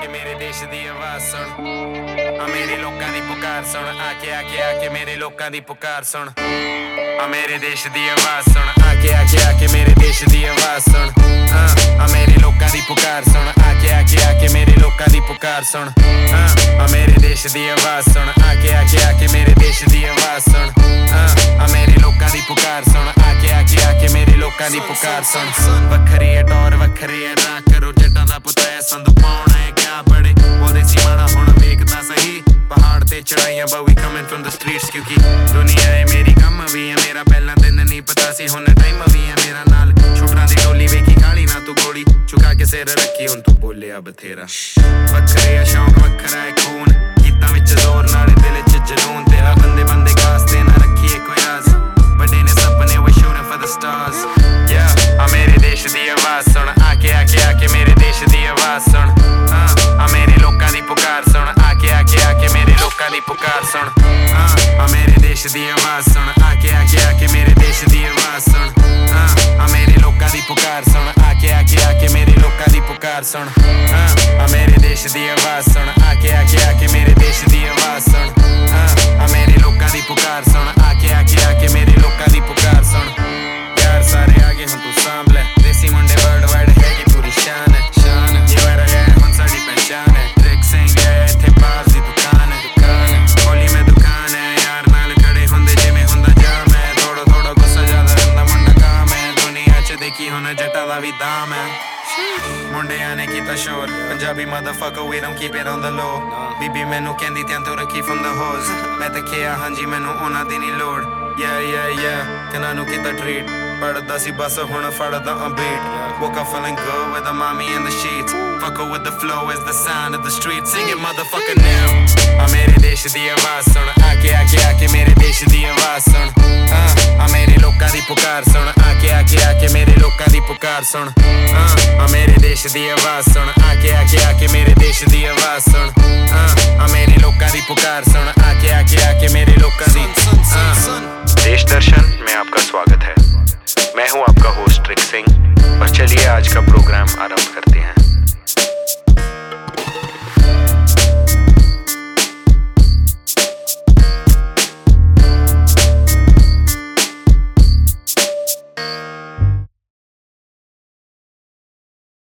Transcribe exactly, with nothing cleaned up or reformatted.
आके मेरे देश दी आवाज सुन आ मेरे लोकां दी पुकार सुन आके आके आके मेरे लोकां दी पुकार सुन आ मेरे देश दी आवाज सुन आके आके आके मेरे देश दी आवाज सुन आ मेरे लोकां दी पुकार सुन आके आके आके मेरे लोकां दी पुकार सुन आ मेरे देश दी आवाज सुन आके आके आके मेरे देश दी आवाज सुन आ मेरे लोकां दी पुकार सुन आके आके आके मेरे लोकां दी पुकार सुन वखरी है टौर वखरी है ना करो जट्टां दा पुत है संद पाउणा है क्या बड़े ओदे सी माड़ा हुण वेखदा सही पहाड़ ते चढ़ाइयां but we coming from the streets क्योंकि दुनिया है मेरी कम भी है मेरा पहला दिन नहीं पता सी हुण टाइम भी है मेरा नाल छुटरां दी टोली वेखी काली ना तू गोली चुका के सिर रखी हुण तू बोलिया बथेरा वखरे है शौक वखरा है खून गीतां विच जोर नाले दिल च जलून तेरा बंदे बंदे खास ते ना रखिए कोई राज बड़े ने सपने we shooting for the stars yeah आ मेरे देश दी आवाज सुन आके आके आके मेरे देश दी आवाज सुन आ मेरे लोकां दी पुकार सुन आके आके आके मेरे लोकां दी पुकार सुन आ मेरे देश दी आवाज सुन आके आके आके मेरे देश दी आवाज सुन आ मेरे लोकां दी पुकार सुन आके आके आके मेरे लोकां दी पुकार सुन आ मेरे देश दी आवाज सुन आके आके आके मेरे देश दी आवाज सुन आ मेरे लोकां दी पुकार सुन आके आके आके मेरे लोकां दी पुकार सुन यार सारे आगे हुण तू सांभ ले देसी मुंडे वर्ल्ड वाइड है कि पूरी शान है शान ये वाला है हुण साडी पहचान है ट्रिक सिंह है इत्थे बाहर दी दुकान है दुकान है होली में दुकान है यार नाल खड़े हुंदे जिवें हुंदा जाम है थोड़ा थोड़ा गुस्सा ज्यादा रहिंदा मुंडा काम है दुनिया च देखी हुण जट्टां दा भी दाम है ਮੁੰਡਿਆਂ ਨੇ ਕੀਤਾ ਸ਼ੋਰ Punjabi motherfucker we don't keep it on the low ਬੀਬੀ ਮੈਨੂੰ ਕਹਿੰਦੀ ਧਿਆਨ ਤੋਂ ਰੱਖੀ from the hoes ਮੈਂ ਤਾਂ ਕਿਹਾ ਹਾਂਜੀ ਮੈਨੂੰ ਉਹਨਾਂ ਦੀ ਨਹੀਂ ਲੋੜ yeah yeah yeah ਕਿਨਾਂ ਨੂੰ ਕੀਤਾ ਟ੍ਰੀਟ ਪੜਦਾ ਸੀ ਬਸ ਹੁਣ ਫੜਦਾ ਆ beat woke up feeling good with a mommy in the sheets fuck with the flow is the sound of the street sing it motherfucker now ਆ ਮੇਰੇ ਦੇਸ਼ ਦੀ ਆਵਾਜ਼ ਸੁਣ ਆਕੇ ਆਕੇ ਆਕੇ ਮੇਰੇ ਦੇਸ਼ ਦੀ ਆਵਾਜ਼ ਸੁਣ ਆ ਮੇਰੇ ਲੋਕਾਂ ਦੀ ਪੁਕਾਰ ਸੁਣ ਆਕੇ ਆਕੇ ਆਕੇ ਮੇਰੇ ਲੋਕਾਂ ਦੀ ਪੁਕਾਰ ਸੁਣ ਆ ਮੇਰੇ ਦੇਸ਼ ਦੀ ਆਵਾਜ਼ ਸੁਣ ਆਕੇ ਆਕੇ ਆਕੇ ਮੇਰੇ ਦੇਸ਼ ਦੀ ਆਵਾਜ਼ ਸੁਣ ਆ ਮੇਰੇ ਲੋਕਾਂ ਦੀ ਪੁਕਾਰ ਸੁਣ ਆਕੇ ਆਕੇ ਆके मेरे लोकां दी देश दर्शन में आपका स्वागत है मैं हूं आपका होस्ट ट्रिक सिंह और चलिए आज का प्रोग्राम आरंभ करते हैं।